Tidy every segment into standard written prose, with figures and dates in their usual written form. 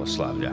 pravoslavlja.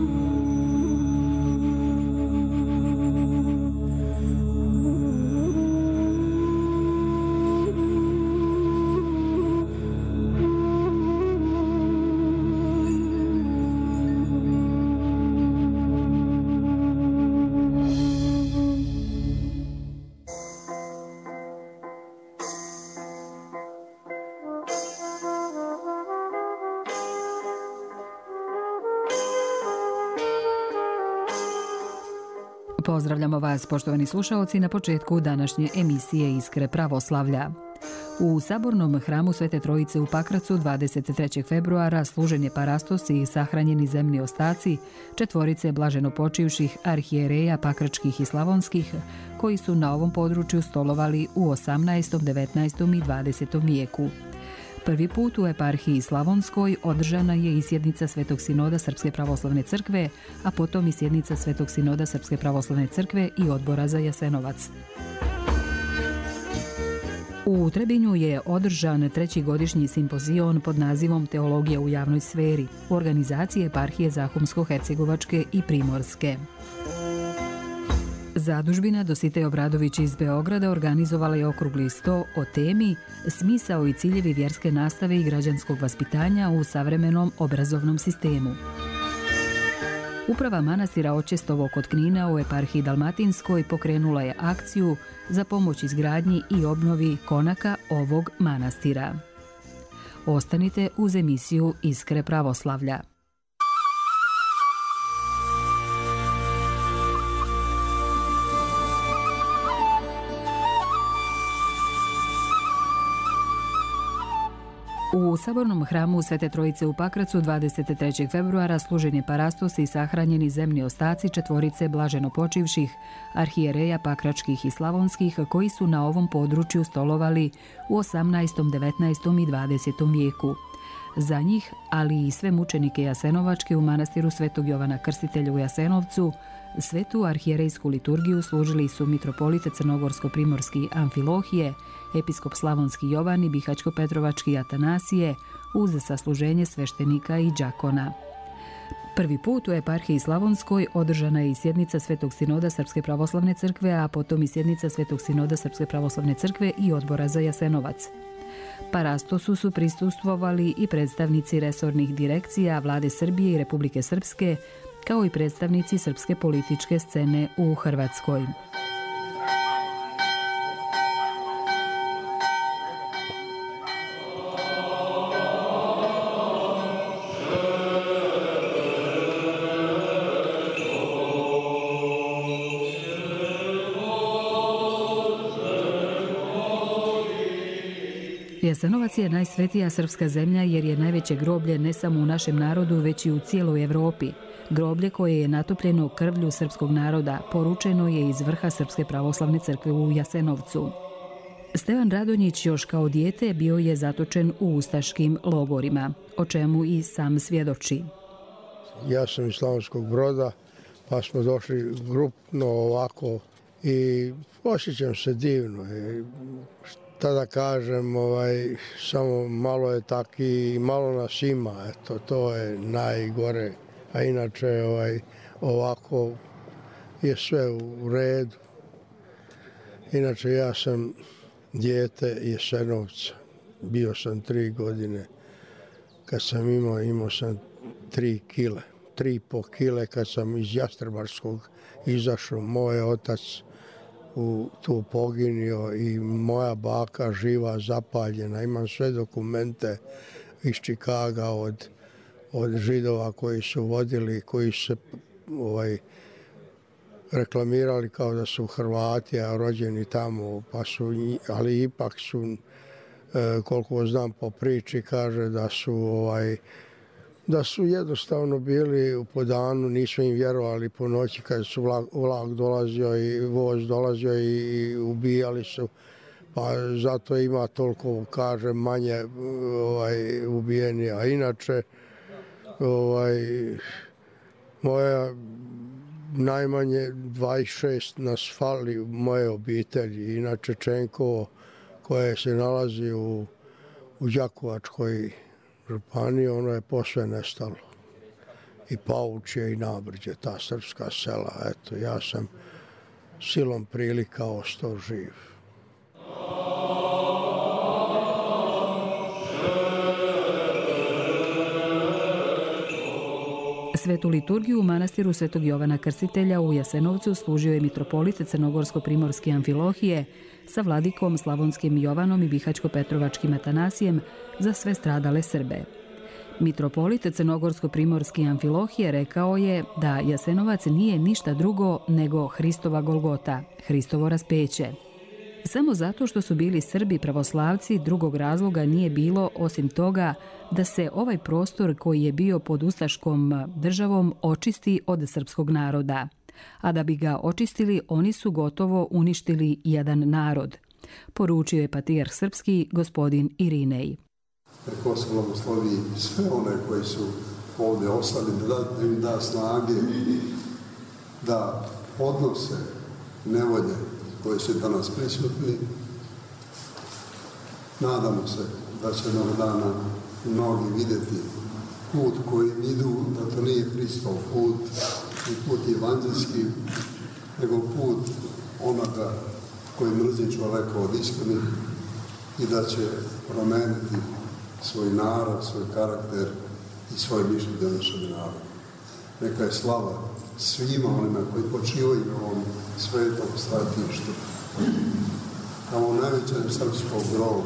Pozdravljamo vas, poštovani slušaoci, na početku današnje emisije Iskre pravoslavlja. U Sabornom hramu Svete Trojice u Pakracu 23. februara služen je parastos i sahranjeni zemni ostaci četvorice blaženopočivših arhijereja pakračkih i slavonskih, koji su na ovom području stolovali u 18., 19. i 20. vijeku. Prvi put u eparhiji Slavonskoj održana je i sjednica Svetog sinoda Srpske pravoslavne crkve, a potom i sjednica Svetog sinoda Srpske pravoslavne crkve i odbora za Jasenovac. U Trebinju je održan treći godišnji simpozion pod nazivom Teologija u javnoj sferi u organizaciji eparhije Zahumsko-hercegovačke i Primorske. Zadužbina Dositej Obradović iz Beograda organizovala je okrugli sto o temi Smisao i ciljevi vjerske nastave i građanskog vaspitanja u savremenom obrazovnom sistemu. Uprava manastira Očestovo kod Knina u eparhiji Dalmatinskoj pokrenula je akciju za pomoć izgradnji i obnovi konaka ovog manastira. Ostanite uz emisiju Iskre pravoslavlja. U Sabornom hramu Svete Trojice u Pakracu 23. februara služen je parastos i sahranjeni zemni ostaci četvorice blaženopočivših arhijereja pakračkih i slavonskih, koji su na ovom području stolovali u 18., 19. i 20. vijeku. Za njih, ali i sve mučenike Jasenovačke u manastiru Svetog Jovana Krstitelja u Jasenovcu, svetu arhijerejsku liturgiju služili su mitropolit crnogorsko-primorski Amfilohije, episkop slavonski Jovan i bihaćko-petrovački Atanasije, uz sasluženje sveštenika i đakona. Prvi put u eparhiji Slavonskoj održana je i sjednica Svetog sinoda Srpske pravoslavne crkve, a potom i sjednica Svetog sinoda Srpske pravoslavne crkve i odbora za Jasenovac. Parastosu su prisustvovali i predstavnici resornih direkcija Vlade Srbije i Republike Srpske, kao i predstavnici srpske političke scene u Hrvatskoj. Jasenovac je najsvetija srpska zemlja jer je najveće groblje ne samo u našem narodu, već i u cijeloj Evropi. Groblje koje je natopljeno krvlju srpskog naroda poručeno je iz vrha Srpske pravoslavne crkve u Jasenovcu. Stevan Radonjić još kao dijete bio je zatočen u ustaškim logorima, o čemu i sam svjedoči. Ja sam iz Slavonskog Broda, pa smo došli grupno ovako i osjećam se divno. Tada kažem, samo malo je taki, malo nas ima, eto, to je najgore. A inače, ovako je sve u redu. Inače, ja sam dijete Jasenovca. Bio sam 3 godine. Kad sam imao sam 3 kile. 3,5 kile kad sam iz Jastrebarskog izašao. Moj otac tu poginio i moja baka živa, zapaljena. Imam sve dokumente iz Čikaga od Židova koji su vodili, koji se reklamirali kao da su Hrvati, a rođeni tamo, ali ipak su, koliko znam po priči, kaže da su jednostavno bili po danu, nisu im vjerovali po noći kad su vlak dolazio i voz dolazio i ubijali su. Pa zato ima toliko, kaže, manje ubijeni. A inače, moja najmanje 26 nas fali u moje obitelji. Inače Čenkovo, koje se nalazi u Đakovačkoj županiji, ono je posve nestalo. i Paučje i Nabrđe, ta srpska sela. Eto, ja sam silom prilika ostao živ. Svetu liturgiju u manastiru Svetog Jovana Krstitelja u Jasenovcu služio je mitropolit Crnogorsko-primorski Amfilohije sa vladikom Slavonskim Jovanom i Bihaćko-Petrovačkim Atanasijem za sve stradale Srbe. Mitropolit Crnogorsko-primorski Amfilohije rekao je da Jasenovac nije ništa drugo nego Hristova Golgota, Hristovo raspeće. Samo zato što su bili Srbi pravoslavci, drugog razloga nije bilo osim toga da se ovaj prostor koji je bio pod ustaškom državom očisti od srpskog naroda. A da bi ga očistili, oni su gotovo uništili jedan narod, poručio je patrijarh srpski gospodin Irinej. Neko se blagoslovi sve one koji su ovdje ostali, da im da snage da odnose nevolje koji su danas prisutni. Nadamo se da će jednog dana mnogi vidjeti put kojim idu, da to nije Hristov put, ni put evanđelski, nego put onoga koji mrzi čoveka od istine i da će promeniti svoj narod, svoj karakter i svoj mišljenje našeg naroda. Neka je slava svima onima koji počivaju na ovom svetom stratištu, kao u najvećem srpskom grobu,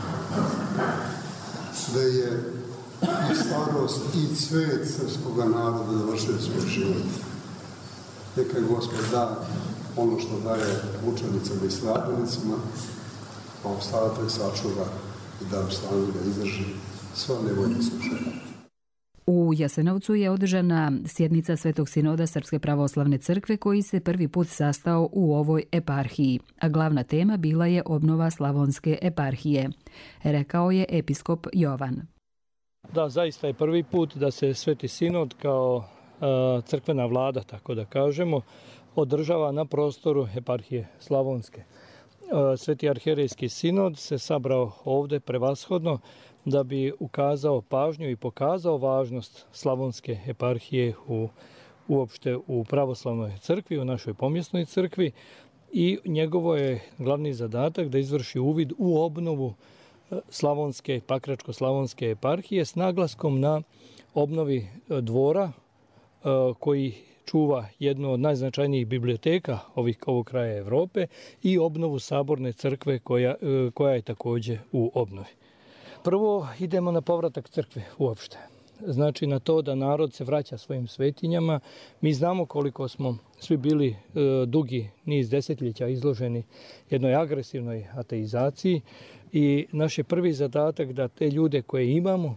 gde je i starost i cvet srpskog naroda završio svoj život. Neka je Gospod da ono što daje učenicama i stradalnicima, a ostatak sačuva i da stanu da izdrži sva nevolje slušanja. U Jasenovcu je održana sjednica Svetog sinoda Srpske pravoslavne crkve koji se prvi put sastao u ovoj eparhiji, a glavna tema bila je obnova Slavonske eparhije, rekao je episkop Jovan. Da, zaista je prvi put da se Sveti sinod kao crkvena vlada, tako da kažemo, održava na prostoru eparhije Slavonske. Sveti arhijerejski sinod se sabrao ovdje prevashodno da bi ukazao pažnju i pokazao važnost Slavonske eparhije uopšte u pravoslavnoj crkvi, u našoj pomjesnoj crkvi, i njegovo je glavni zadatak da izvrši uvid u obnovu Slavonske, Pakračko-slavonske eparhije s naglaskom na obnovi dvora koji čuva jednu od najznačajnijih biblioteka ovog kraja Evrope i obnovu saborne crkve koja je također u obnovi. Prvo idemo na povratak crkve uopšte. Znači na to da narod se vraća svojim svetinjama. Mi znamo koliko smo svi bili dugi niz desetljeća izloženi jednoj agresivnoj ateizaciji i naš je prvi zadatak da te ljude koje imamo,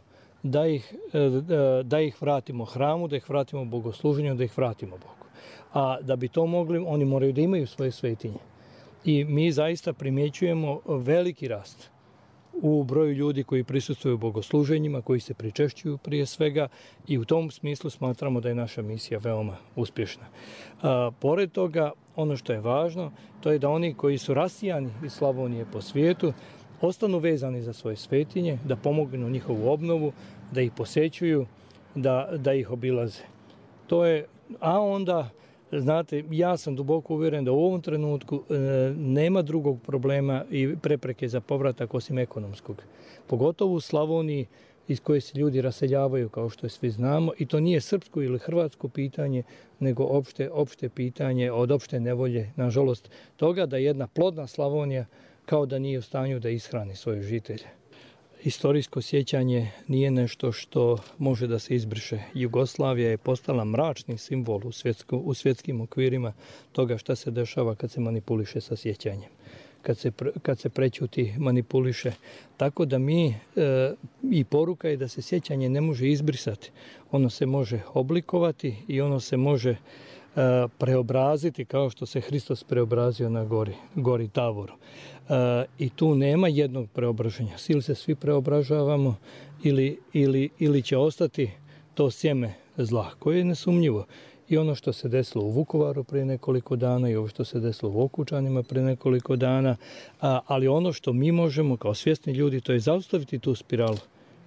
da ih vratimo hramu, da ih vratimo bogosluženju, da ih vratimo Bogu. A da bi to mogli, oni moraju da imaju svoje svetinje. I mi zaista primjećujemo veliki rast u broju ljudi koji prisustvuju bogosluženjima, koji se pričešćuju prije svega i u tom smislu smatramo da je naša misija veoma uspješna. Pored toga, ono što je važno, to je da oni koji su rasijani iz Slavonije po svijetu ostanu vezani za svoje svetinje, da pomognu njihovu obnovu, da ih posećuju, da ih obilaze. A onda, znate, ja sam duboko uvjeren da u ovom trenutku nema drugog problema i prepreke za povratak osim ekonomskog. Pogotovo u Slavoniji iz koje se ljudi raseljavaju, kao što svi znamo, i to nije srpsko ili hrvatsko pitanje, nego opšte pitanje od opšte nevolje, nažalost, toga da jedna plodna Slavonija kao da nije u stanju da ishrani svoje žitelje. Istorijsko sjećanje nije nešto što može da se izbriše. Jugoslavija je postala mračni simbol u svjetskim okvirima toga šta se dešava kad se manipuliše sa sjećanjem. Kad se prećuti, manipuliše. Tako da i poruka je da se sjećanje ne može izbrisati. Ono se može oblikovati i ono se može preobraziti kao što se Hristos preobrazio na gori Tavoru. I tu nema jednog preobraženja. Ili se svi preobražavamo ili će ostati to sjeme zla koje je nesumnjivo. I ono što se desilo u Vukovaru prije nekoliko dana i ovo što se desilo u Okučanima prije nekoliko dana, ali ono što mi možemo kao svjesni ljudi, to je zaustaviti tu spiralu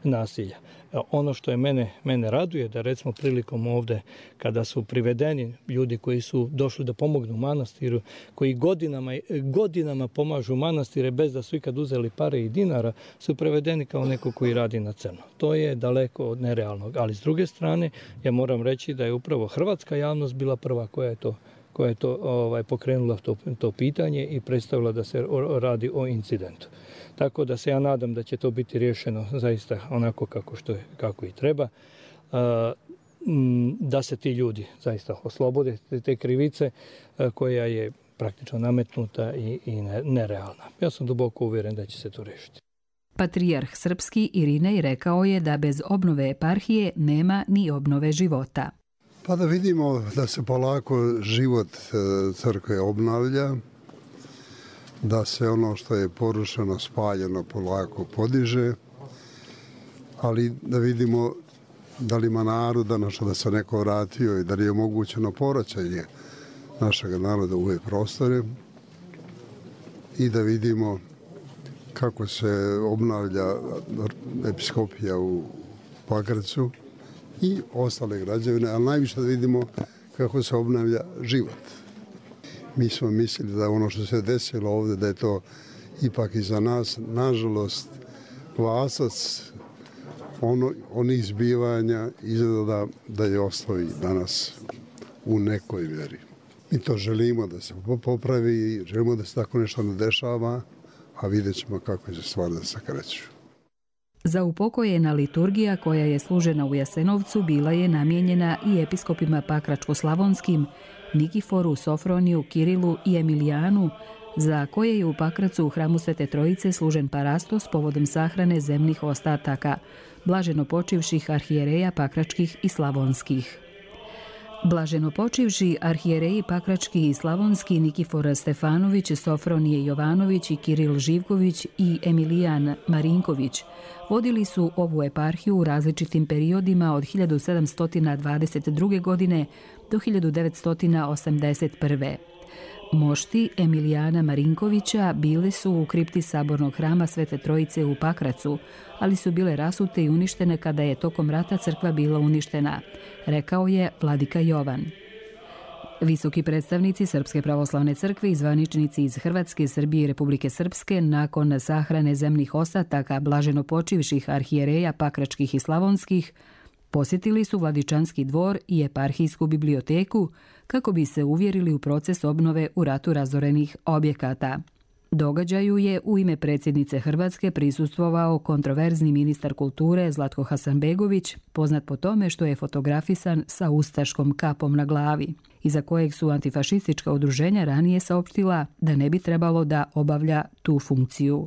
nasilja. Ono što je mene raduje da recimo prilikom ovde kada su privedeni ljudi koji su došli da pomognu manastiru, koji godinama pomažu manastire bez da su ikad uzeli pare i dinara, su prevedeni kao neko koji radi na crno. To je daleko od nerealnog. Ali s druge strane, ja moram reći da je upravo hrvatska javnost bila prva koja je to pokrenula to pitanje i predstavila da se radi o incidentu. Tako da se ja nadam da će to biti riješeno zaista onako kako i treba, da se ti ljudi zaista oslobode te krivice koja je praktično nametnuta i nerealna. Ja sam duboko uvjeren da će se to riješiti. Patrijarh srpski Irinej rekao je da bez obnove eparhije nema ni obnove života. Pa da vidimo da se polako život crkve obnavlja, da se ono što je porušeno, spaljeno, polako podiže, ali da vidimo da li ima naroda našo da se neko vratio i da li je omogućeno povraćanje našeg naroda u ove prostore i da vidimo kako se obnavlja episkopija u Pakracu i ostale građevine, ali najviše da vidimo kako se obnavlja život. Mi smo mislili da ono što se desilo ovdje, da je to ipak i za nas, nažalost, glasac onih zbivanja izgleda da je ostao i danas u nekoj vjeri. Mi to želimo da se popravi, želimo da se tako nešto ne dešava, a vidjet ćemo kako će stvari da se kreću. Za upokojena liturgija koja je služena u Jasenovcu bila je namijenjena i episkopima Pakračko-slavonskim, Nikiforu, Sofroniju, Kirilu i Emilijanu, za koje je u Pakracu u hramu Svete Trojice služen parastos povodom sahrane zemnih ostataka, blaženo počivših arhijereja pakračkih i slavonskih. Blaženo počivši arhijereji pakrački i slavonski Nikifor Stefanović, Sofronije Jovanović i Kiril Živković i Emilijan Marinković vodili su ovu eparhiju u različitim periodima od 1722. godine do 1981. Mošti Emilijana Marinkovića bile su u kripti sabornog hrama Svete Trojice u Pakracu, ali su bile rasute i uništene kada je tokom rata crkva bila uništena, rekao je vladika Jovan. Visoki predstavnici Srpske pravoslavne crkve i zvaničnici iz Hrvatske, Srbije i Republike Srpske nakon sahrane zemnih ostataka blaženo počivših arhijereja pakračkih i slavonskih posjetili su Vladičanski dvor i eparhijsku biblioteku kako bi se uvjerili u proces obnove u ratu razorenih objekata. Događaju je u ime predsjednice Hrvatske prisustvovao kontroverzni ministar kulture Zlatko Hasanbegović, poznat po tome što je fotografisan sa ustaškom kapom na glavi, iza kojeg su antifašistička udruženja ranije saopštila da ne bi trebalo da obavlja tu funkciju.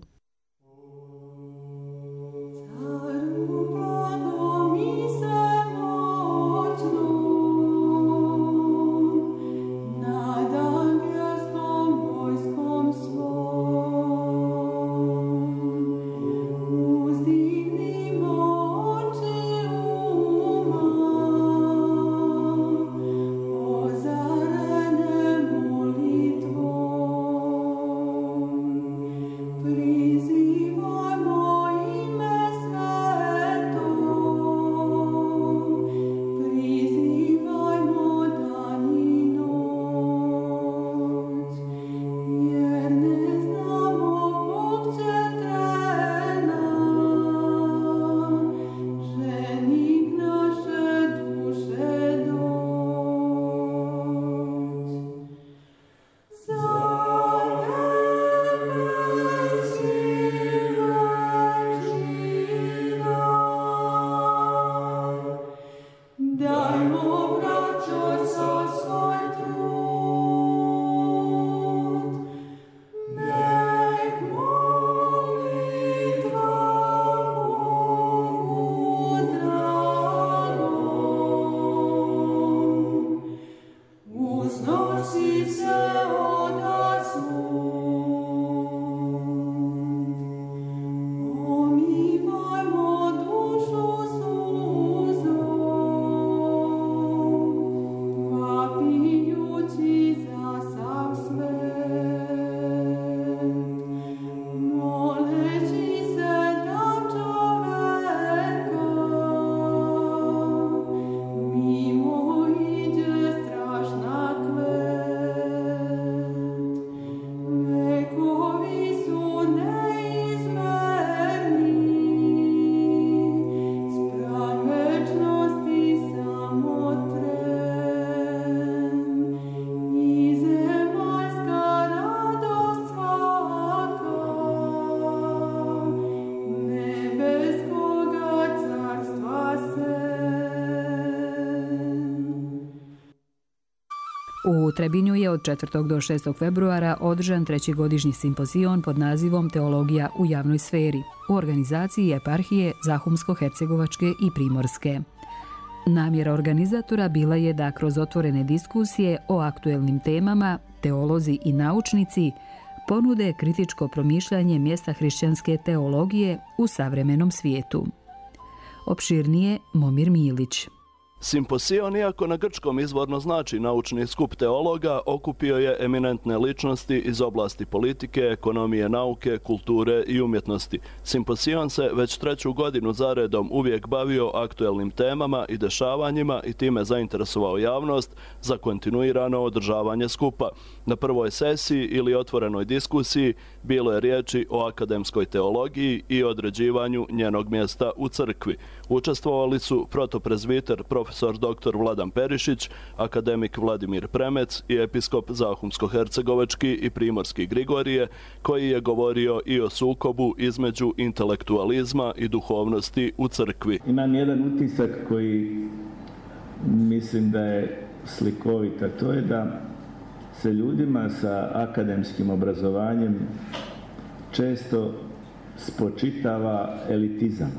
U Trebinju je od 4. do 6. februara održan treći godišnji simpozion pod nazivom Teologija u javnoj sferi u organizaciji eparhije Zahumsko-hercegovačke i Primorske. Namjera organizatora bila je da kroz otvorene diskusije o aktuelnim temama teolozi i naučnici ponude kritičko promišljanje mjesta hrišćanske teologije u savremenom svijetu. Opširnije Momir Milić. Simposion, iako na grčkom izvorno znači naučni skup teologa, okupio je eminentne ličnosti iz oblasti politike, ekonomije, nauke, kulture i umjetnosti. Simposion se već 3. godinu zaredom uvijek bavio aktuelnim temama i dešavanjima i time zainteresovao javnost za kontinuirano održavanje skupa. Na prvoj sesiji ili otvorenoj diskusiji bilo je riječi o akademskoj teologiji i određivanju njenog mjesta u crkvi. Učestvovali su protoprezbiter profesor dr. Vladan Perišić, akademik Vladimir Premec i episkop Zahumsko-hercegovački i Primorski Grigorije, koji je govorio i o sukobu između intelektualizma i duhovnosti u crkvi. Imam jedan utisak koji mislim da je slikovit, a to je da se ljudima sa akademskim obrazovanjem često spočitava elitizam.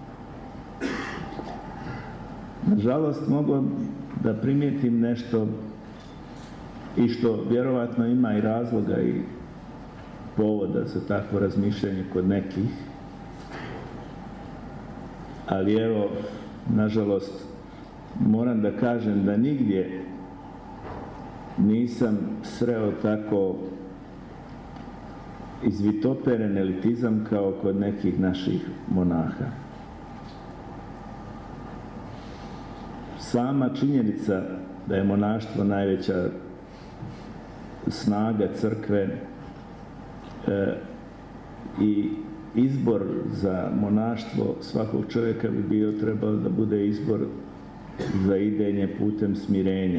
Nažalost, mogu da primijetim nešto i što vjerovatno ima i razloga i povoda za takvo razmišljanje kod nekih. Ali evo, nažalost, moram da kažem da nigdje nisam sreo tako izvitoperen elitizam kao kod nekih naših monaha. Sama činjenica da je monaštvo najveća snaga crkve i izbor za monaštvo svakog čovjeka bi trebao da bude izbor za idenje putem smirenja.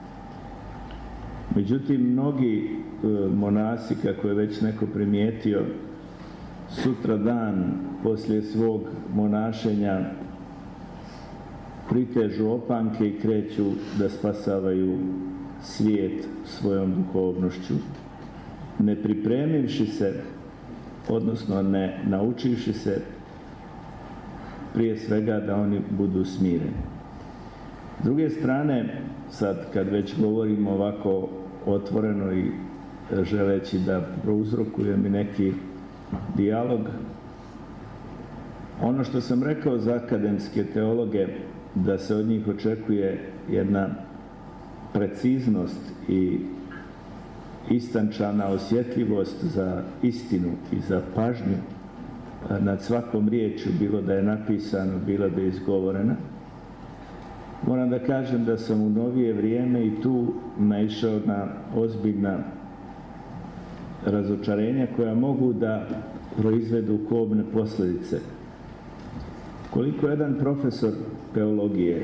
Međutim, mnogi monasi, kako je već neko primijetio, sutra dan poslije svog monašenja pritežu opanke i kreću da spasavaju svijet svojom duhovnošću, ne pripremivši se, odnosno ne naučivši se prije svega da oni budu smireni. S druge strane, sad kad već govorimo ovako otvoreno i želeći da prouzrokujem i neki dijalog, ono što sam rekao za akademske teologe, da se od njih očekuje jedna preciznost i istančana osjetljivost za istinu i za pažnju nad svakom riječju, bilo da je napisano, bilo da je izgovorena. Moram da kažem da sam u novije vrijeme i tu naišao na ozbiljna razočarenja koja mogu da proizvedu kobne posljedice. Koliko jedan profesor teologije,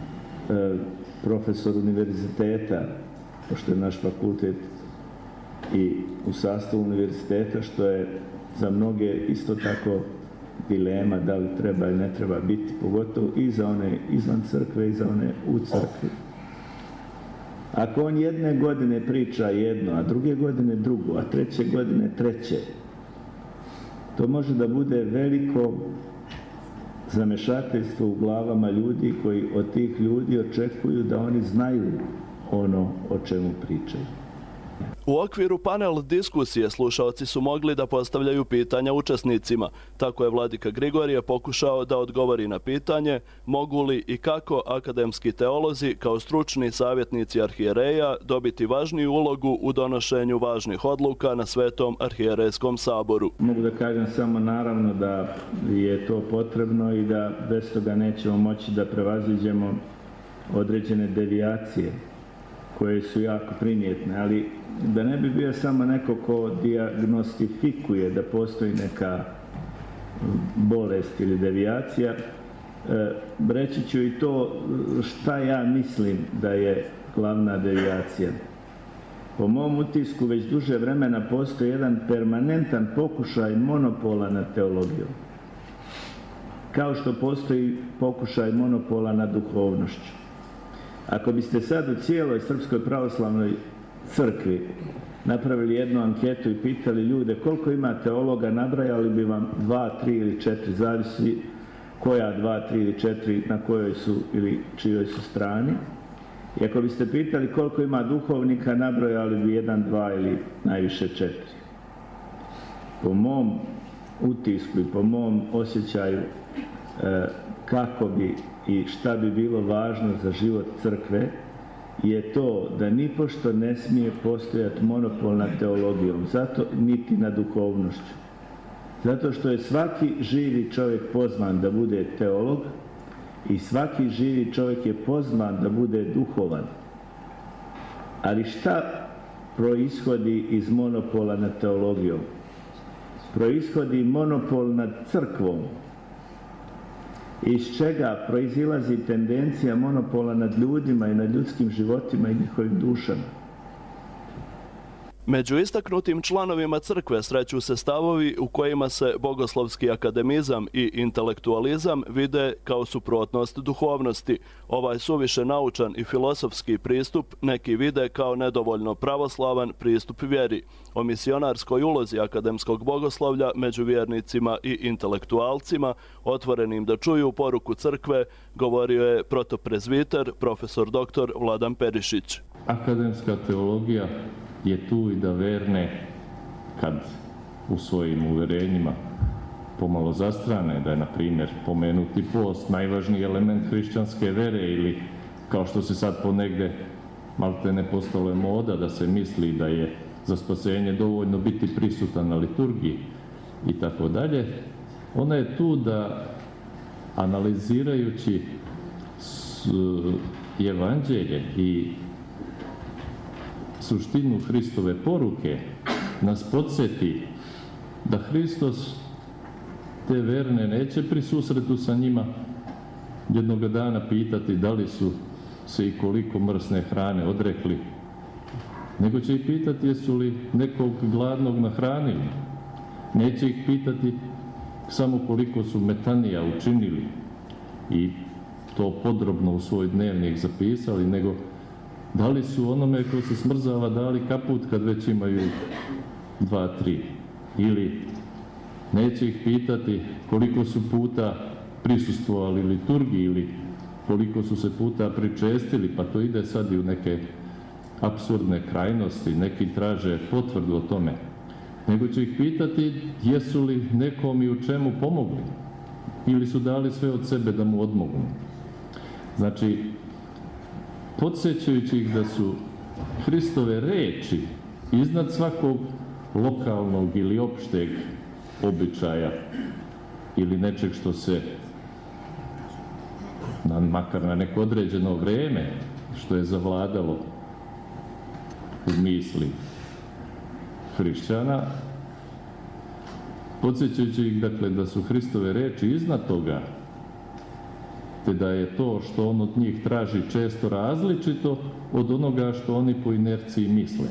profesor univerziteta, pošto je naš fakultet i u sastavu univerziteta, što je za mnoge isto tako dilema da li treba ili ne treba biti, pogotovo i za one izvan crkve i za one u crkvi. Ako on jedne godine priča jedno, a druge godine drugo, a treće godine treće, to može da bude veliko zamešateljstvo u glavama ljudi koji od tih ljudi očekuju da oni znaju ono o čemu pričaju. U okviru panel diskusije slušaoci su mogli da postavljaju pitanja učesnicima. Tako je vladika Grigorije pokušao da odgovori na pitanje mogu li i kako akademski teolozi kao stručni savjetnici arhijereja dobiti važniju ulogu u donošenju važnih odluka na Svetom arhijerejskom saboru. Mogu da kažem samo naravno da je to potrebno i da bez toga nećemo moći da prevaziđemo određene devijacije koje su jako primjetne, ali da ne bi bio samo neko ko dijagnostifikuje da postoji neka bolest ili devijacija, reći ću i to šta ja mislim da je glavna devijacija. Po mom utisku već duže vremena postoji jedan permanentan pokušaj monopola nad teologijom. Kao što postoji pokušaj monopola nad duhovnošću. Ako biste sad u cijeloj Srpskoj pravoslavnoj crkvi napravili jednu anketu i pitali ljude koliko ima teologa, nabrajali bi vam 2, 3 ili 4, zavisi koja 2, 3 ili 4 na kojoj su ili čijoj su strani. I ako biste pitali koliko ima duhovnika, nabrojali bi 1, 2 ili najviše 4. Po mom utisku i po mom osjećaju kako bi i šta bi bilo važno za život crkve je to da nipošto ne smije postojati monopol nad teologijom, zato niti nad duhovnošću. Zato što je svaki živi čovjek pozvan da bude teolog i svaki živi čovjek je pozvan da bude duhovan. Ali šta proishodi iz monopola nad teologijom? Proishodi monopol nad crkvom, iz čega proizilazi tendencija monopola nad ljudima i nad ljudskim životima i njihovim dušama. Među istaknutim članovima crkve sreću se stavovi u kojima se bogoslovski akademizam i intelektualizam vide kao suprotnost duhovnosti. Ovaj suviše naučan i filosofski pristup neki vide kao nedovoljno pravoslavan pristup vjeri. O misionarskoj ulozi akademskog bogoslovlja među vjernicima i intelektualcima, otvorenim da čuju poruku crkve, govorio je protoprezviter profesor dr. Vladan Perišić. Akademska teologija je tu i da verne, kad u svojim uverenjima pomalo zastrane, da je, na primjer, pomenuti post najvažniji element hrišćanske vere, ili kao što se sad ponegde maltene postalo je moda da se misli da je za spasenje dovoljno biti prisutan na liturgiji i tako dalje. Ona je tu da, analizirajući evanđelje i suštinu Hristove poruke, nas podsjeti da Hristos te verne neće pri susretu sa njima jednoga dana pitati da li su se i koliko mrsne hrane odrekli, nego će ih pitati jesu li nekog gladnog nahranili. Neće ih pitati samo koliko su metanija učinili i to podrobno u svoj dnevnik zapisali, nego da li su onome ko se smrzava dali kaput kad već imaju 2, 3. Ili neće ih pitati koliko su puta prisustvovali liturgiji ili koliko su se puta pričestili, pa to ide sad i u neke apsurdne krajnosti, neki traže potvrdu o tome. Nego će ih pitati jesu li nekom i u čemu pomogli ili su dali sve od sebe da mu odmognu. Znači, podsjećajući ih da su Hristove reči iznad svakog lokalnog ili opšteg običaja ili nečeg što se makar na neko određeno vrijeme što je zavladalo u misli hrišćana, podsjećajući ih dakle da su Hristove reči iznad toga, te da je to što on od njih traži često različito od onoga što oni po inerciji misle.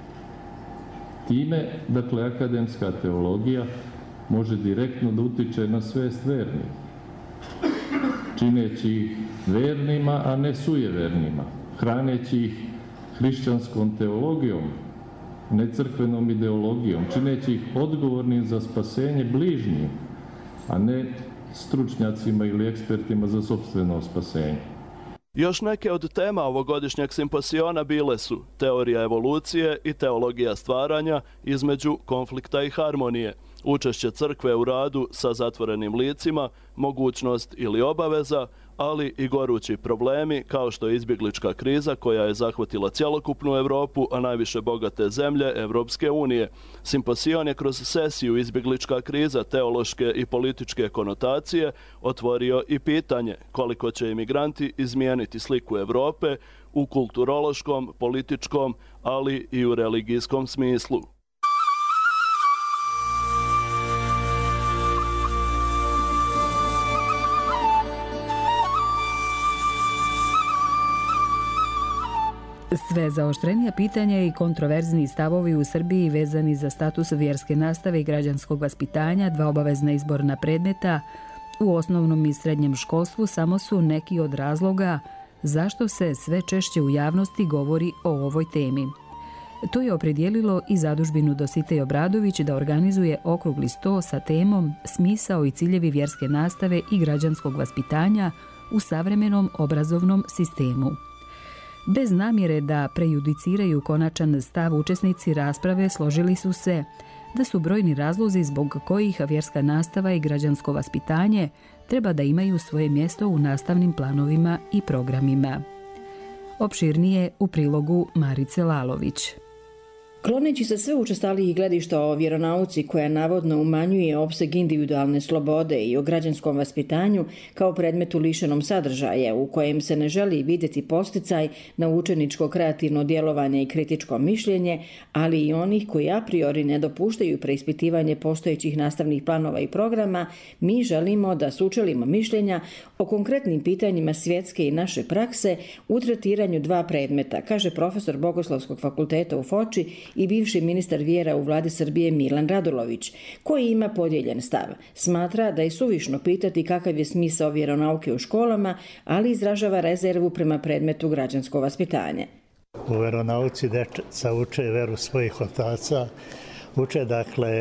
Time, dakle, akademska teologija može direktno da utiče na svest vernih, čineći ih vernima, a ne sujevernima, hraneći ih hrišćanskom teologijom, ne crkvenom ideologijom, čineći ih odgovornim za spasenje bližnjih, a ne stručnjacima ili ekspertima za sopstveno spasenje. Još neke od tema ovogodišnjeg simposiona bile su teorija evolucije i teologija stvaranja između konflikta i harmonije, učešće crkve u radu sa zatvorenim licima, mogućnost ili obaveza, ali i gorući problemi kao što je izbjeglička kriza koja je zahvatila cjelokupnu Europu, a najviše bogate zemlje Evropske unije. Simposion je kroz sesiju izbjeglička kriza, teološke i političke konotacije otvorio i pitanje koliko će imigranti izmijeniti sliku Europe u kulturološkom, političkom, ali i u religijskom smislu. Sve zaoštrenija pitanja i kontroverzni stavovi u Srbiji vezani za status vjerske nastave i građanskog vaspitanja, 2 obavezna izborna predmeta u osnovnom i srednjem školstvu samo su neki od razloga zašto se sve češće u javnosti govori o ovoj temi. To je opredijelilo i zadužbinu Dositej Obradović da organizuje okrugli sto sa temom Smisao i ciljevi vjerske nastave i građanskog vaspitanja u savremenom obrazovnom sistemu. Bez namjere da prejudiciraju konačan stav, učesnici rasprave složili su se da su brojni razlozi zbog kojih vjerska nastava i građansko vaspitanje treba da imaju svoje mjesto u nastavnim planovima i programima. Opširnije u prilogu Marice Lalović. Kloneći se sve učestalijih gledišta o vjeronauci koja navodno umanjuje opseg individualne slobode i o građanskom vaspitanju kao predmetu lišenom sadržaja u kojem se ne želi vidjeti posticaj na učeničko kreativno djelovanje i kritičko mišljenje, ali i onih koji a priori ne dopuštaju preispitivanje postojećih nastavnih planova i programa, mi želimo da sučelimo mišljenja o konkretnim pitanjima svjetske i naše prakse u tretiranju dva predmeta, kaže profesor Bogoslovskog fakulteta u Foči i bivši ministar vjera u vladi Srbije Milan Radulović, koji ima podijeljen stav. Smatra da je suvišno pitati kakav je smisao vjeronauke u školama, ali izražava rezervu prema predmetu građansko vaspitanje. U vjeronauci djeca uče veru svojih otaca, uče dakle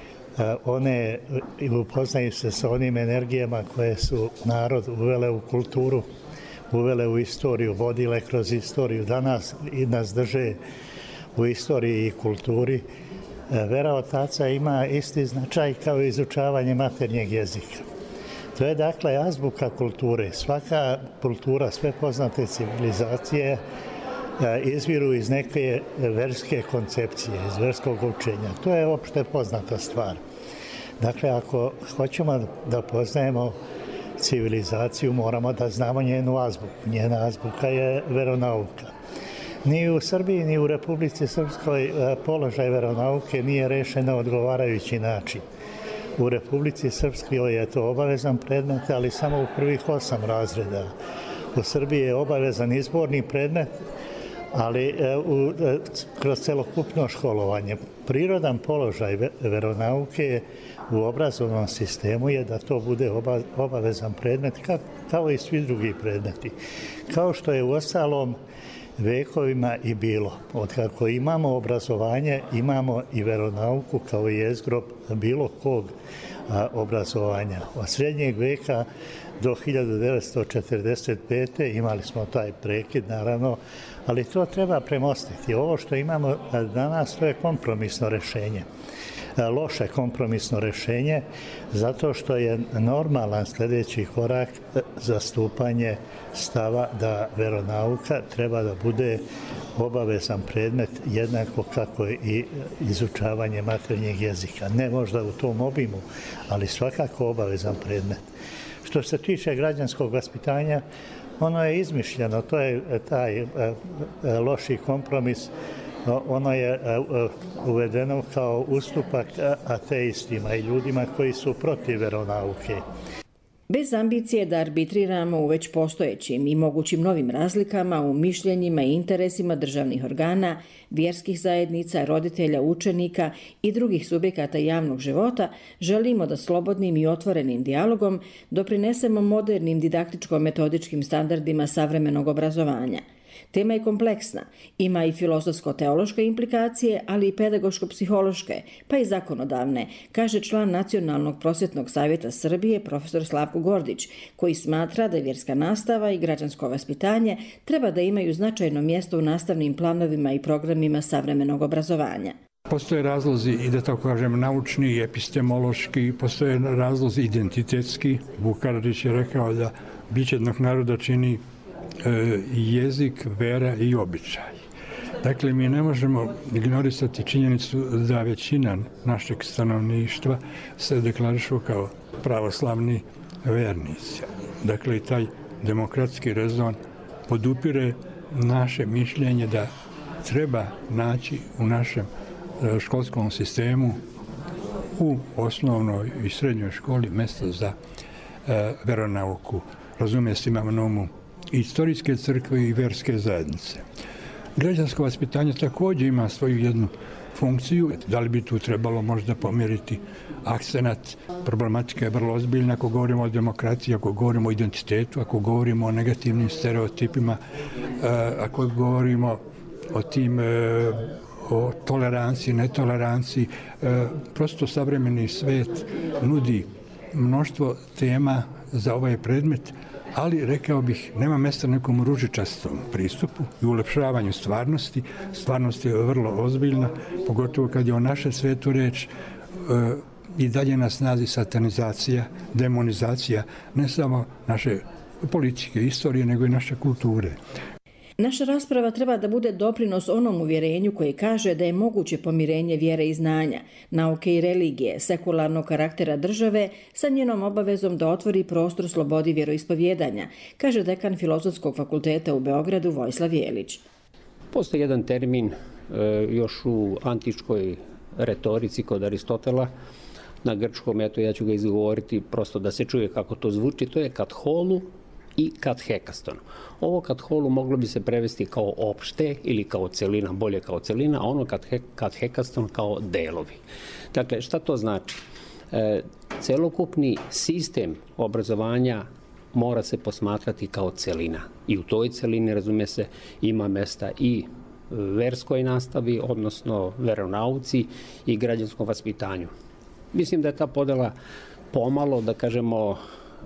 one upoznaju se sa onim energijama koje su narod uvele u kulturu, uvele u istoriju, vodile kroz istoriju danas i nas drže u istoriji i kulturi. Vera otaca ima isti značaj kao izučavanje maternjeg jezika. To je dakle azbuka kulture. Svaka kultura, sve poznate civilizacije izviru iz neke verske koncepcije, iz verskog učenja. To je opšte poznata stvar. Dakle, ako hoćemo da poznajemo civilizaciju, moramo da znamo njenu azbuku. Njena azbuka je veronauka. Ni u Srbiji, ni u Republici Srpskoj položaj veronauke nije rešen na odgovarajući način. U Republici Srpskoj je to obavezan predmet, ali samo u prvih 8 razreda. U Srbiji je obavezan izborni predmet, ali kroz celokupno školovanje. Prirodan položaj veronauke u obrazovnom sistemu je da to bude obavezan predmet kao i svi drugi predmeti. Kao što je u ostalom vekovima i bilo. Od kako imamo obrazovanje, imamo i veronauku kao jezgro bilo kog obrazovanja. Od srednjeg veka do 1945. imali smo taj prekid, naravno, ali to treba premostiti. Ovo što imamo danas, to je kompromisno rješenje. Loše kompromisno rješenje, zato što je normalan sljedeći korak zastupanje stava da veronauka treba da bude obavezan predmet jednako kako i izučavanje maternjeg jezika. Ne možda u tom obimu, ali svakako obavezan predmet. Što se tiče građanskog vaspitanja, ono je izmišljeno, to je taj loši kompromis. Ono je uvedeno kao ustupak ateistima i ljudima koji su protiv veronauke. Bez ambicije da arbitriramo u već postojećim i mogućim novim razlikama u mišljenjima i interesima državnih organa, vjerskih zajednica, roditelja, učenika i drugih subjekata javnog života, želimo da slobodnim i otvorenim dijalogom doprinesemo modernim didaktičko-metodičkim standardima savremenog obrazovanja. Tema je kompleksna, ima i filozofsko-teološke implikacije, ali i pedagoško-psihološke, pa i zakonodavne, kaže član Nacionalnog prosvjetnog savjeta Srbije profesor Slavko Gordić, koji smatra da vjerska nastava i građansko vaspitanje treba da imaju značajno mjesto u nastavnim planovima i programima savremenog obrazovanja. Postoje razlozi i da tako kažem naučni i epistemološki, postoje razlozi identitetski. Vuk Karadžić je rekao da biće jednog naroda čini jezik, vera i običaj. Dakle, mi ne možemo ignorisati činjenicu da većina našeg stanovništva se deklarišu kao pravoslavni vernici. Dakle, taj demokratski rezon podupire naše mišljenje da treba naći u našem školskom sistemu u osnovnoj i srednjoj školi mjesto za veronauku. Razumije se, imamo na umu istorijske crkve i verske zajednice. Građansko vaspitanje također ima svoju jednu funkciju. Da li bi tu trebalo možda pomjeriti akcenat? Problematika je vrlo ozbiljna ako govorimo o demokraciji, ako govorimo o identitetu, ako govorimo o negativnim stereotipima, ako govorimo o tim o toleranciji, netoleranciji. Prosto savremeni svet nudi mnoštvo tema za ovaj predmet, ali rekao bih nema mjesta nekom ružičastom pristupu i ulepšavanju stvarnosti. Stvarnost je vrlo ozbiljna, pogotovo kad je o našem svetu reč. I dalje na snazi satanizacija, demonizacija ne samo naše političke istorije, nego i naše kulture. Naša rasprava treba da bude doprinos onom uvjerenju koji kaže da je moguće pomirenje vjere i znanja, nauke i religije, sekularnog karaktera države sa njenom obavezom da otvori prostor slobodi vjeroispovjedanja, kaže dekan Filozofskog fakulteta u Beogradu Vojislav Jelić. Postoji jedan termin još u antičkoj retorici kod Aristotela, na grčkom, ja ću ga izgovoriti prosto da se čuje kako to zvuči, to je katholu i kathekaston. Ovo katholu moglo bi se prevesti kao opšte ili kao celina, bolje kao celina, a ono kathekaston kao delovi. Dakle, šta to znači? Celokupni sistem obrazovanja mora se posmatrati kao celina. I u toj celini, razume se, ima mesta i verskoj nastavi, odnosno veronauci i građanskom vaspitanju. Mislim da je ta podela pomalo, da kažemo,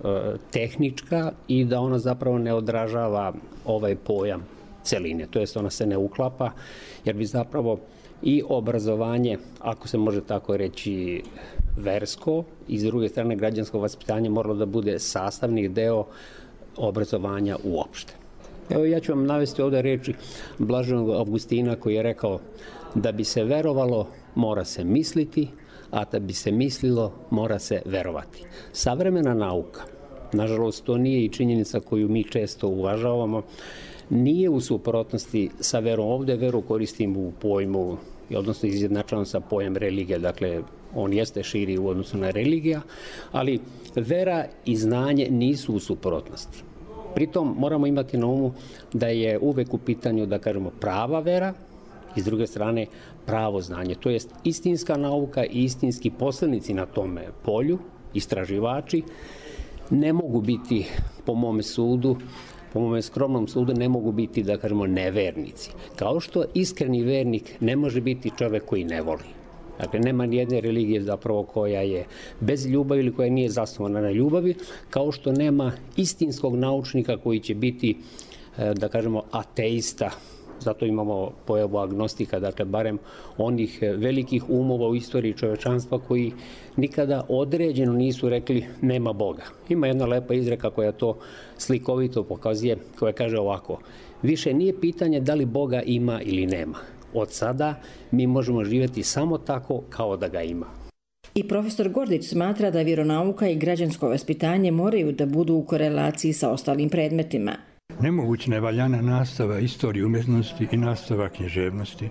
tehnička i da ona zapravo ne odražava ovaj pojam celine. To jest ona se ne uklapa, jer bi zapravo i obrazovanje, ako se može tako reći, versko i s druge strane građansko vaspitanje moralo da bude sastavni deo obrazovanja uopšte. Evo ja ću vam navesti ovdje reči blaženog Avgustina koji je rekao da bi se verovalo mora se misliti, a da bi se mislilo mora se verovati. Savremena nauka, nažalost to nije i činjenica koju mi često uvažavamo, nije u suprotnosti sa verom. Ovdje veru koristim u pojmu, odnosno izjednačavam sa pojem religija, dakle on jeste širi u odnosu na religija, ali vera i znanje nisu u suprotnosti. Pritom moramo imati na umu da je uvek u pitanju, da kažemo, prava vera i s druge strane pravo znanje. To jest istinska nauka i istinski poslanici na tome polju, istraživači, ne mogu biti, po mome sudu, po mome skromnom sudu, ne mogu biti, da kažemo, nevernici. Kao što iskreni vernik ne može biti čovjek koji ne voli. Dakle, nema nijedne religije zapravo koja je bez ljubavi ili koja nije zasnovana na ljubavi, kao što nema istinskog naučnika koji će biti, da kažemo, ateista. Zato imamo pojavu agnostika, dakle, barem onih velikih umova u istoriji čovečanstva koji nikada određeno nisu rekli nema Boga. Ima jedna lepa izreka koja to slikovito pokazuje, koja kaže ovako: više nije pitanje da li Boga ima ili nema. Od sada mi možemo živjeti samo tako kao da ga ima. I profesor Gordić smatra da vjeronauka i građansko vaspitanje moraju da budu u korelaciji sa ostalim predmetima. Nemogućna je valjana nastava istorije umjetnosti i nastava književnosti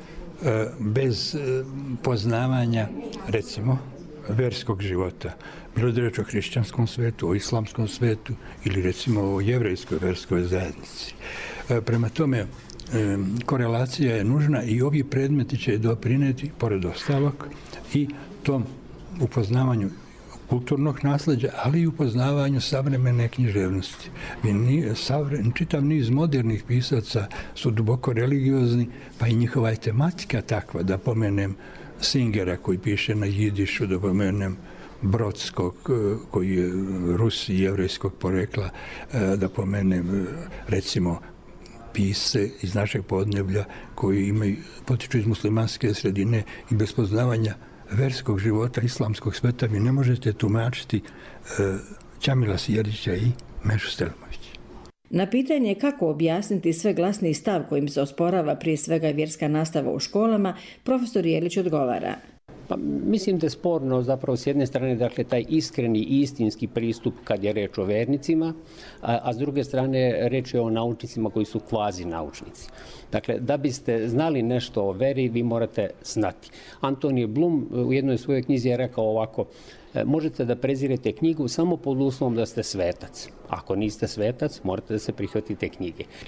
bez poznavanja, recimo, verskog života. Bilo da reč o hrišćanskom svetu, o islamskom svetu ili recimo o jevrejskoj verskoj zajednici. Prema tome, korelacija je nužna i ovi predmeti će doprineti, pored ostalog, i tom upoznavanju kulturnog nasljeđa, ali i upoznavanju savremene književnosti. Čitav niz modernih pisaca su duboko religiozni, pa i njihova je tematika takva, da pomenem Singera koji piše na jidišu, da pomenem Brodskog koji je Rus i jevrejskog porekla, da pomenem recimo pisce iz našeg podneblja koji potiču iz muslimanske sredine i bez poznavanja verskog života, islamskog sveta, vi ne možete tumačiti Ćamila Sjerića i Mešu Stelmovića. Na pitanje kako objasniti sve glasni stav kojim se osporava prije svega vjerska nastava u školama, profesor Jelić odgovara. Pa, mislim da je sporno zapravo s jedne strane, dakle, taj iskreni i istinski pristup kad je reč o vernicima, a s druge strane reč je o naučnicima koji su kvazi naučnici. Dakle, da biste znali nešto o veri, vi morate znati. Antonije Blum u jednoj svojoj knjizi je rekao ovako: možete da prezirete knjigu samo pod uslovom da ste svetac. Ako niste svetac, morate da se prihvatite knjige.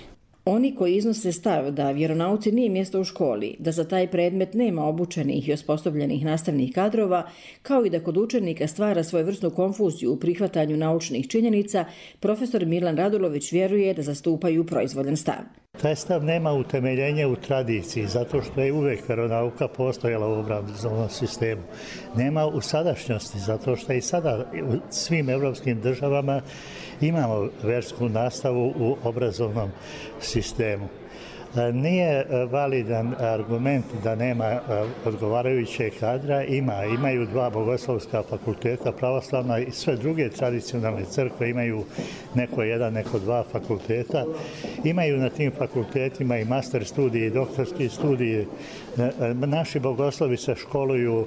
Oni koji iznose stav da vjeronauci nije mjesto u školi, da za taj predmet nema obučenih i osposobljenih nastavnih kadrova, kao i da kod učenika stvara svojevrsnu konfuziju u prihvatanju naučnih činjenica, profesor Milan Radulović vjeruje da zastupaju proizvoljan stav. Taj stav nema utemeljenje u tradiciji, zato što je uvijek vjeronauka postojala u obrazovnom sistemu. Nema u sadašnjosti, zato što i sada u svim evropskim državama imamo vjersku nastavu u obrazovnom sistemu. Nije validan argument da nema odgovarajućeg kadra, imaju dva bogoslovska fakulteta, pravoslavna i sve druge tradicionalne crkve imaju neko jedan, neko dva fakulteta. Imaju na tim fakultetima i master studije i doktorski studije. Naši bogoslovi se školuju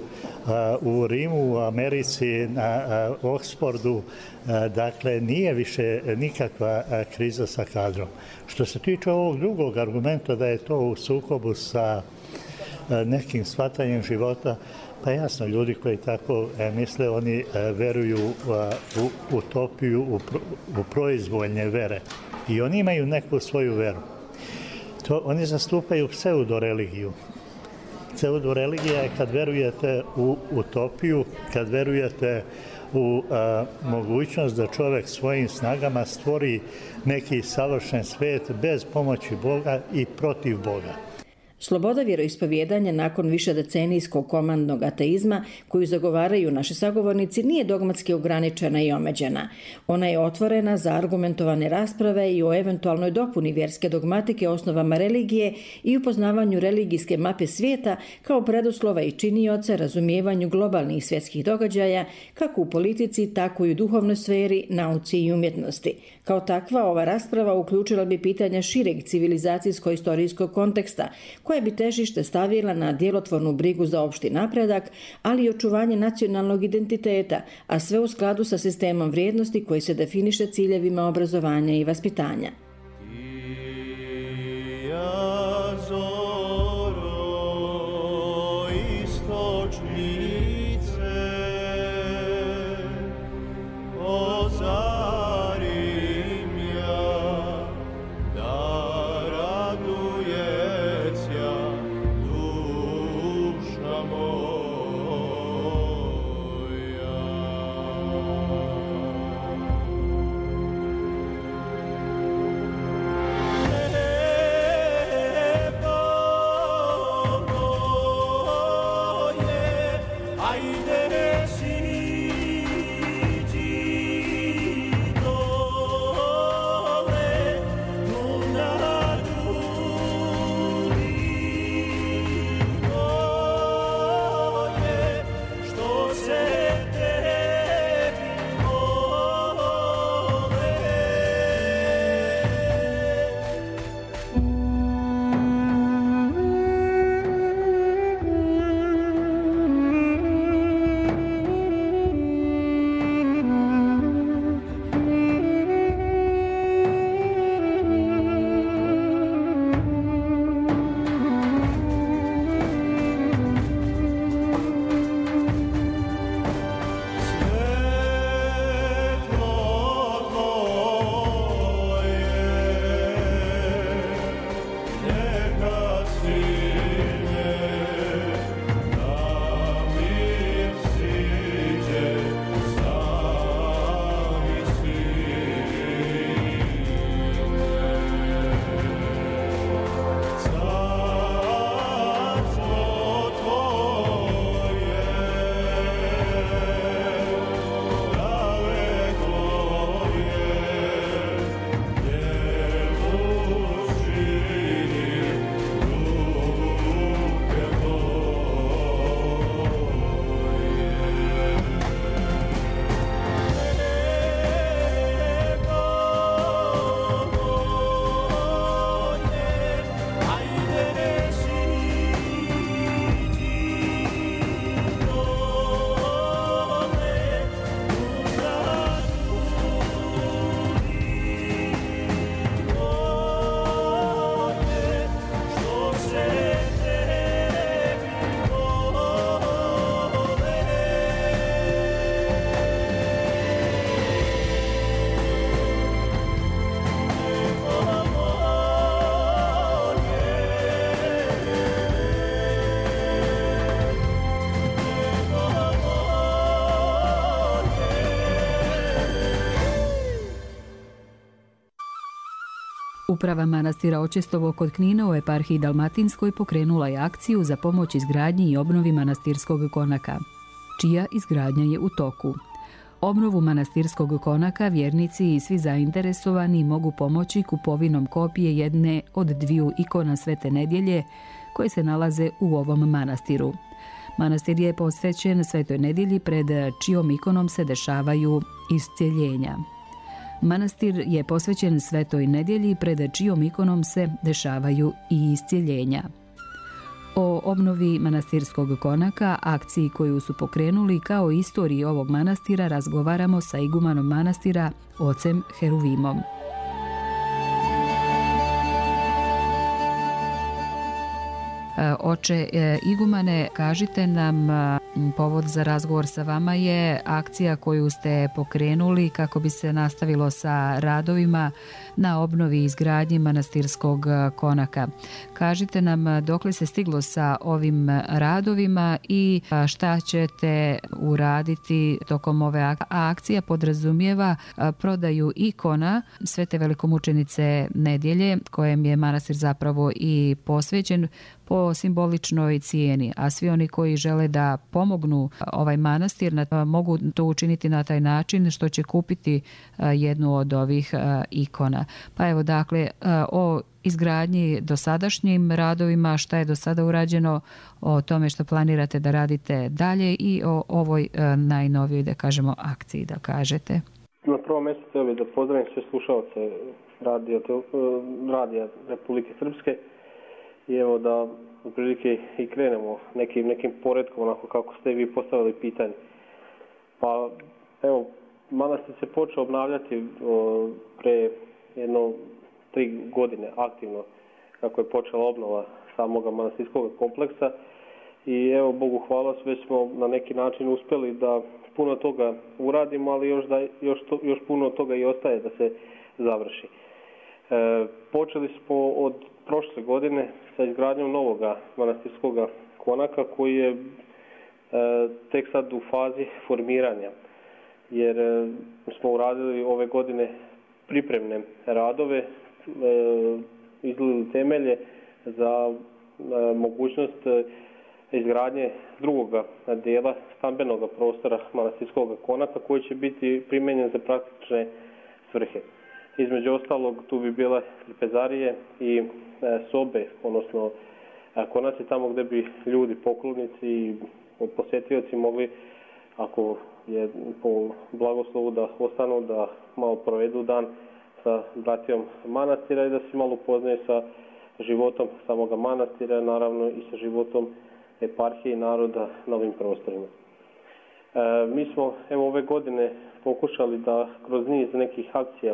u Rimu, u Americi, na Oksfordu, dakle nije više nikakva kriza sa kadrom. Što se tiče ovog drugog argumenta da je to u sukobu sa nekim shvatanjem života, pa jasno, ljudi koji tako misle, oni veruju u utopiju, u proizvoljne vere. I oni imaju neku svoju veru. Oni zastupaju pseudoreligiju. Pseudoreligija je kad verujete u utopiju, kad verujete u mogućnost da čovjek svojim snagama stvori neki savršen svijet bez pomoći Boga i protiv Boga. Sloboda vjeroispovjedanja nakon višedecenijskog komandnog ateizma koju zagovaraju naši sagovornici nije dogmatski ograničena i omeđena. Ona je otvorena za argumentovane rasprave i o eventualnoj dopuni vjerske dogmatike osnovama religije i upoznavanju religijske mape svijeta kao preduslova i činioca razumijevanju globalnih svjetskih događaja kako u politici, tako i u duhovnoj sferi, nauci i umjetnosti. Kao takva, ova rasprava uključila bi pitanja šireg civilizacijsko-istorijskog konteksta, koja bi težište stavila na djelotvornu brigu za opšti napredak, ali i očuvanje nacionalnog identiteta, a sve u skladu sa sistemom vrijednosti koji se definiše ciljevima obrazovanja i vaspitanja. Uprava manastira Očestovo kod Knina u eparhiji Dalmatinskoj pokrenula je akciju za pomoć izgradnji i obnovi manastirskog konaka, čija izgradnja je u toku. Obnovu manastirskog konaka vjernici i svi zainteresovani mogu pomoći kupovinom kopije jedne od 2 ikona Svete Nedjelje koje se nalaze u ovom manastiru. Manastir je posvećen Svetoj Nedjelji pred čijom ikonom se dešavaju iscjeljenja. Manastir je posvećen Svetoj Nedjelji pred čijom ikonom se dešavaju i iscjeljenja. O obnovi manastirskog konaka, akciji koju su pokrenuli kao istoriji ovog manastira, razgovaramo sa igumanom manastira, ocem Heruvimom. Oče igumane, kažite nam, povod za razgovor sa vama je akcija koju ste pokrenuli kako bi se nastavilo sa radovima na obnovi i izgradnji manastirskog konaka. Kažite nam dokle se stiglo sa ovim radovima i šta ćete uraditi tokom ove akcije. Akcija podrazumijeva prodaju ikona Svete velikomučenice Nedjelje, kojem je manastir zapravo i posvećen, po simboličnoj cijeni, a svi oni koji žele da pomognu ovaj manastir mogu to učiniti na taj način što će kupiti jednu od ovih ikona. Pa evo, dakle, o izgradnji dosadašnjim radovima, šta je do sada urađeno, o tome što planirate da radite dalje i o ovoj najnovijoj, da kažemo, akciji, da kažete. Na prvom mjestu htio bih da pozdravim sve slušalce radija Republike Srpske i evo da otprilike i krenemo nekim poretkom, onako kako ste vi postavili pitanje. Pa evo, manastir se počeo obnavljati pre 3 godine aktivno, kako je počela obnova samog manastirskog kompleksa i evo, Bogu hvala, sve smo na neki način uspjeli da puno toga uradimo, ali još puno toga i ostaje da se završi. Počeli smo od prošle godine sa izgradnjom novoga manastirskog konaka koji je tek sad u fazi formiranja, jer smo uradili ove godine pripremne radove, izlili temelje za mogućnost izgradnje drugoga dijela stambenog prostora manastirskog konaka koji će biti primijenjen za praktične svrhe. Između ostalog, tu bi bile trpezarije i sobe, odnosno konaci tamo gdje bi ljudi, poklonici i posjetioci mogli, ako je po blagoslovu, da ostanu, da malo provedu dan sa bratijom manastira i da se malo upoznaju sa životom samoga manastira, naravno i sa životom eparhije i naroda na ovim prostorima. Mi smo ove godine pokušali da kroz niz nekih akcija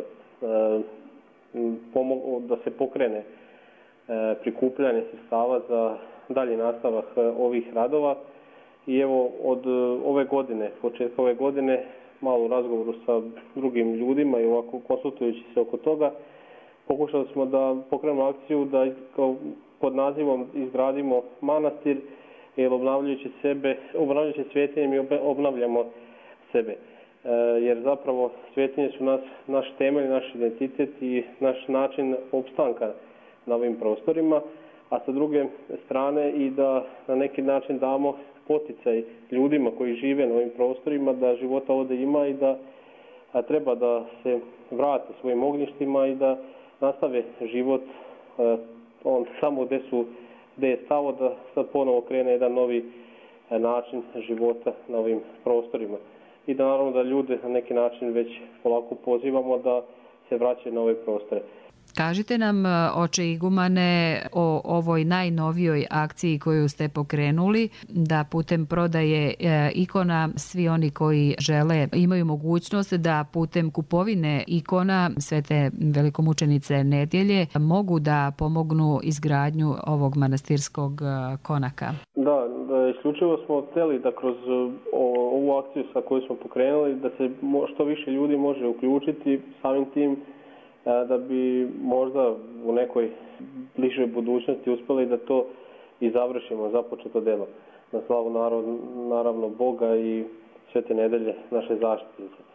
da se pokrene prikupljanje sredstava za dalji nastavak ovih radova i evo od ove godine, početka ove godine, malo u razgovoru sa drugim ljudima i ovako konsultujući se oko toga, pokušali smo da pokrenemo akciju da pod nazivom izgradimo manastir, jer obnavljajući svetinje mi obnavljamo sebe. Jer zapravo svetinje su naš temelj, naš identitet i naš način opstanka na ovim prostorima, a sa druge strane i da na neki način damo poticaj ljudima koji žive na ovim prostorima, da života ovdje ima i da treba da se vrate svojim ognjištima i da nastave život samo gdje je stalo, da sad ponovo krene jedan novi način života na ovim prostorima. I da naravno da ljude na neki način već polako pozivamo da se vraćaju na ove prostore. Kažite nam, oče igumane, o ovoj najnovijoj akciji koju ste pokrenuli, da putem prodaje ikona svi oni koji žele imaju mogućnost da putem kupovine ikona Svete velikomučenice Nedjelje mogu da pomognu izgradnju ovog manastirskog konaka. Da, isključivo smo htjeli da kroz ovu akciju sa koju smo pokrenuli da se što više ljudi može uključiti, samim tim da bi možda u nekoj bližoj budućnosti uspjeli da to i završimo, započeto delo. Na slavu naravno Boga i Svete Nedjelje, naše zaštitnice.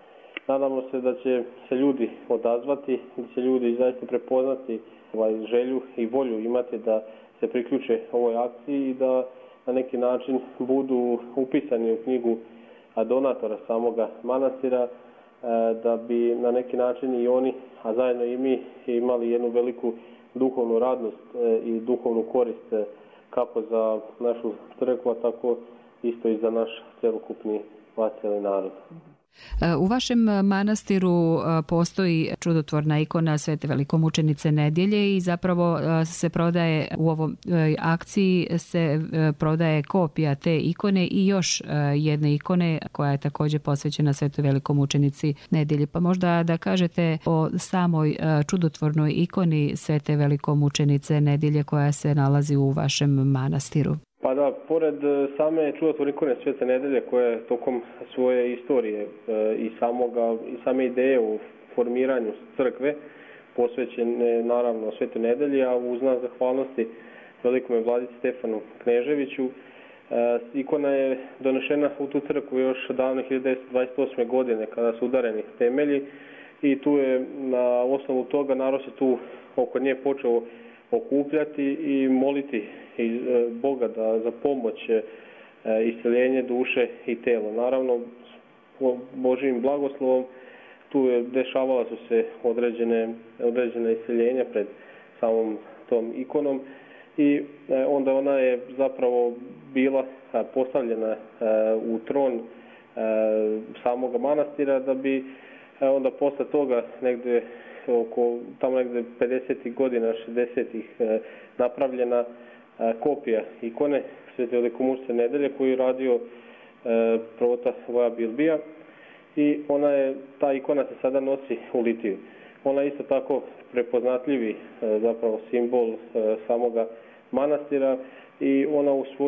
Nadamo se da će se ljudi odazvati, da će ljudi zaista prepoznati želju i volju imati da se priključe ovoj akciji i da na neki način budu upisani u knjigu donatora samoga manastira, da bi na neki način i oni, a zajedno i mi, imali jednu veliku duhovnu radnost i duhovnu korist kako za našu crkvu, tako isto i za naš celokupni vacijalni narod. U vašem manastiru postoji čudotvorna ikona Svete velikomučenice Nedjelje i zapravo se prodaje u ovoj akciji se prodaje kopija te ikone i još jedne ikone koja je također posvećena Svetoj velikomučenici Nedjelji. Pa možda da kažete o samoj čudotvornoj ikoni Svete velikomučenice Nedjelje koja se nalazi u vašem manastiru. Pa da, pored same čudotvorne ikone Svete Nedjelje koja je tokom svoje istorije i same ideje u formiranju crkve posvećene naravno Svetoj Nedjelji, a uz znak zahvalnosti velikome vladici Stefanu Kneževiću, ikona je donešena u tu crkvu još davne 1928. godine kada su udareni temelji i tu je na osnovu toga narod se tu oko nje počeo okupljati i moliti Boga za pomoć, isceljenje duše i tela. Naravno, Božjim blagoslovom tu dešavala su se određene isceljenja pred samom tom ikonom i onda ona je zapravo bila postavljena u tron samoga manastira da bi onda posle toga negdje tamo negdje 50. godina, 60. napravljena kopija ikone Svete velikomučenice Nedjelje koju je radio prota Voja Bilbija i ta ikona se sada nosi u litiju. Ona je isto tako prepoznatljivi zapravo simbol samoga manastira i ona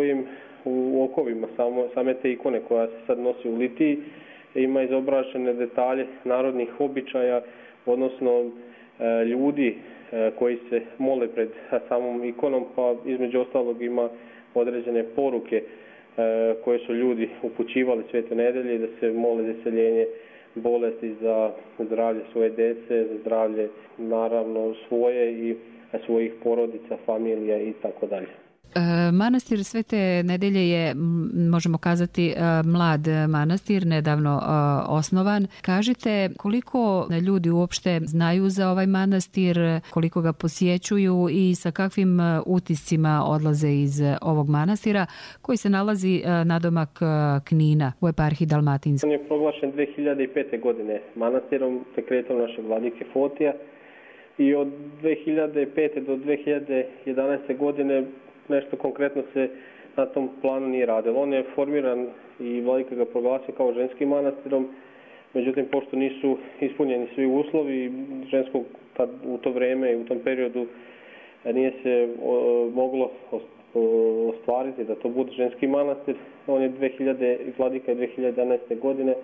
u okovima same te ikone koja se sad nosi u litiji ima izobražene detalje narodnih običaja, odnosno ljudi koji se mole pred samom ikonom, pa između ostalog ima određene poruke koje su ljudi upućivali Svetoj Nedjelji da se mole za isceljenje bolesti, za zdravlje svoje dece, za zdravlje naravno svoje i svojih porodica, familija i tako dalje. Manastir Svete Nedjelje je, možemo kazati, mlad manastir, nedavno osnovan. Kažite koliko ljudi uopšte znaju za ovaj manastir, koliko ga posjećuju i sa kakvim utiscima odlaze iz ovog manastira koji se nalazi nadomak Knina u eparhiji Dalmatinske. On je proglašen 2005. godine manastirom dekretom našeg vladike Fotija i od 2005. do 2011. godine nešto konkretno se na tom planu nije radilo. On je formiran i vladika ga proglasio kao ženskim manastirom, međutim, pošto nisu ispunjeni svi uslovi ženskog u to vrijeme i u tom periodu nije se moglo ostvariti da to bude ženski manastir, on je vladika 2011. godine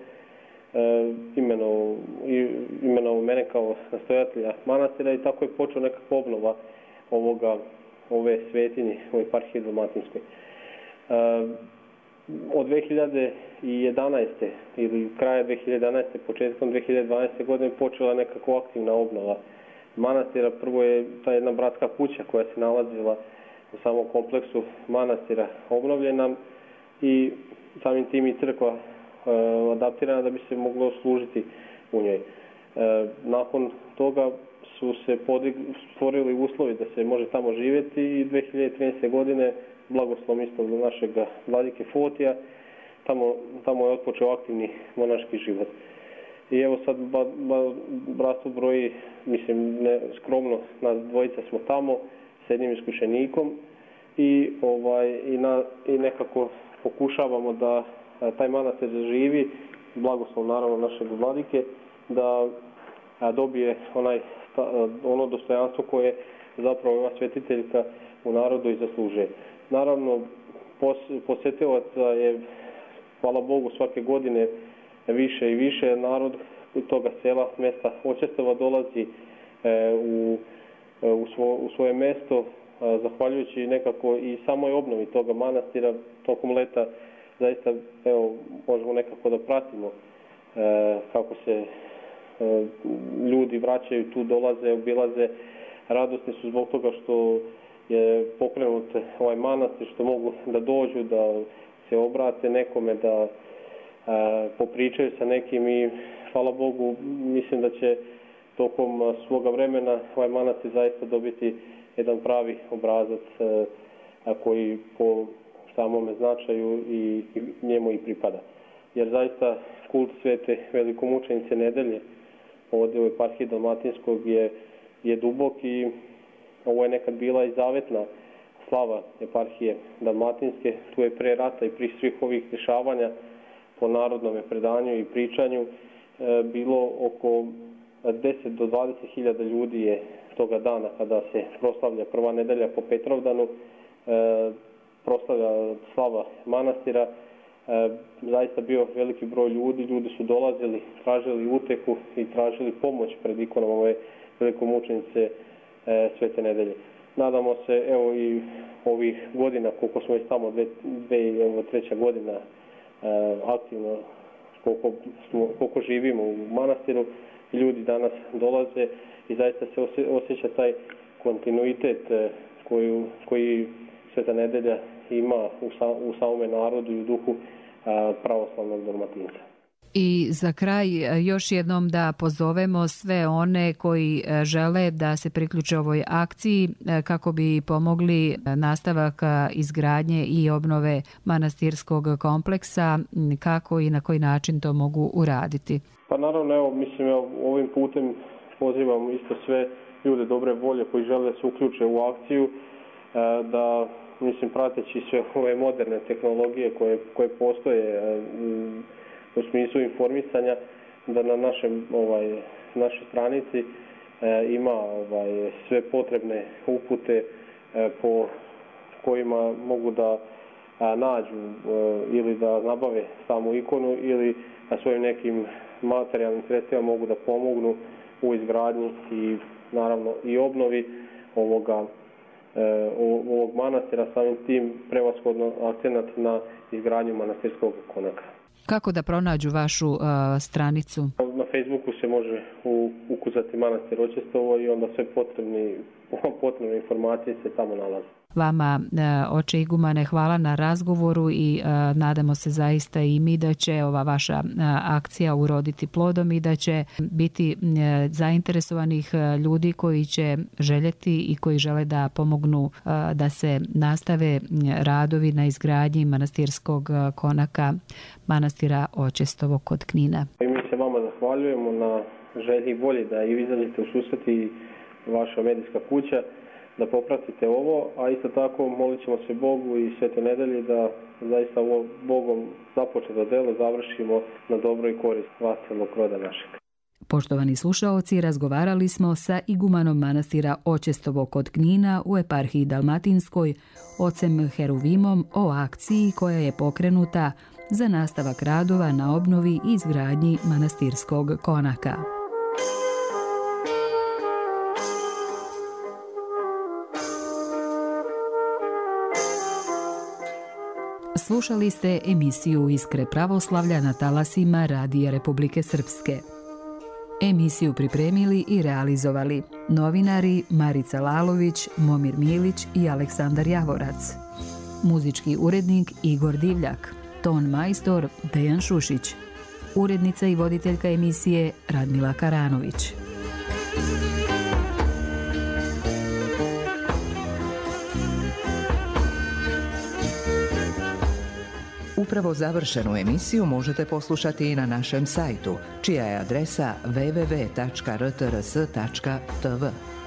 imenovao mene kao nastojatelja manastira i tako je počeo nekakva obnova ove svetinje u eparhiji Dalmatinskoj. Od 2011. ili kraja 2011. početkom 2012. godine počela nekako aktivna obnova manastira. Prvo je ta jedna bratska kuća koja se nalazila u samom kompleksu manastira obnovljena i samim tim i crkva adaptirana da bi se moglo služiti u njoj. Nakon toga su se stvorili uslovi da se može tamo živjeti i 2013. godine blagoslovom isto do našeg vladike Fotija tamo je otpočeo aktivni monaški život. I evo sad bratstvo broji, mislim ne skromno, nas dvojica smo tamo s jednim iskušenikom i nekako pokušavamo da taj manastir zaživi, blagoslov naravno našeg vladike, da dobije ono dostojanstvo koje zapravo ova svetiteljka u narodu i zaslužuje. Naravno, posjetilaca je, hvala Bogu, svake godine više i više. Narod toga sela, mjesta Očestova dolazi u svoje mjesto, zahvaljujući nekako i samoj obnovi toga manastira tokom leta. Zaista, evo, možemo nekako da pratimo kako se ljudi vraćaju tu, dolaze, obilaze, radosni su zbog toga što je pokrenut ovaj manastir, što mogu da dođu, da se obrate nekome, da popričaju sa nekim i hvala Bogu, mislim da će tokom svoga vremena ovaj manastir zaista dobiti jedan pravi obrazac koji po samome značaju i njemu i pripada. Jer zaista kult Svete velikomučenice Nedelje ovdje u eparhiji Dalmatinskog je dubok i ovo je nekad bila i zavetna slava eparhije Dalmatinske. Tu je pre rata i pri svih ovih dešavanja po narodnom predanju i pričanju bilo oko 10 do 20 hiljada ljudi je toga dana kada se proslavlja prva nedelja po Petrovdanu, proslavlja slava manastira, zaista bio veliki broj ljudi, ljudi su dolazili, tražili uteku i tražili pomoć pred ikonom ove velikomučenice Svete Nedelje. Nadamo se, evo i ovih godina, koliko smo već tamo, 3. godina aktivno, koliko živimo u manastiru, ljudi danas dolaze i zaista se osjeća taj kontinuitet koji Sveta Nedelja ima u samome narodu i u duhu pravoslavnog Dalmatinca. I za kraj još jednom da pozovemo sve one koji žele da se priključe ovoj akciji kako bi pomogli nastavak izgradnje i obnove manastirskog kompleksa, kako i na koji način to mogu uraditi. Pa naravno, evo, mislim, ovim putem pozivam isto sve ljude dobre volje koji žele da se uključe u akciju, da, mislim, prateći sve ove moderne tehnologije koje postoje u smislu informisanja, da na našoj stranici ima sve potrebne upute po kojima mogu da nađu ili da nabave samu ikonu ili svojim nekim materijalnim sredstvima mogu da pomognu u izgradnji i naravno i obnovi ovog manastira, samim tim prevashodno akcenat na izgradnju manastirskog konaka. Kako da pronađu vašu stranicu? Na Facebooku se može ukucati manastir Očestovo i onda sve potrebne informacije se tamo nalaze. Vama, oče igumane, hvala na razgovoru i nadamo se zaista i mi da će ova vaša akcija uroditi plodom i da će biti zainteresovanih ljudi koji će željeti i koji žele da pomognu da se nastave radovi na izgradnji manastirskog konaka manastira Očestovo kod Knina. I mi se vama zahvaljujemo na želji i volji da i vi izađete u susret i vaša medijska kuća, da popratite ovo, a isto tako molit ćemo se Bogu i Svetoj Nedelji da zaista ovo Bogom započeto delo završimo na dobro i korist vas celog roda našeg. Poštovani slušaoci, razgovarali smo sa igumanom manastira Očestovo kod Knina u eparhiji Dalmatinskoj, ocem Heruvimom, o akciji koja je pokrenuta za nastavak radova na obnovi i izgradnji manastirskog konaka. Slušali ste emisiju Iskre pravoslavlja na talasima Radija Republike Srpske. Emisiju pripremili i realizovali novinari Marica Lalović, Momir Milić i Aleksandar Javorac. Muzički urednik Igor Divljak, ton majstor Dejan Šušić, urednica i voditeljka emisije Radmila Karanović. Upravo završenu emisiju možete poslušati i na našem sajtu, čija je adresa www.rtrs.tv.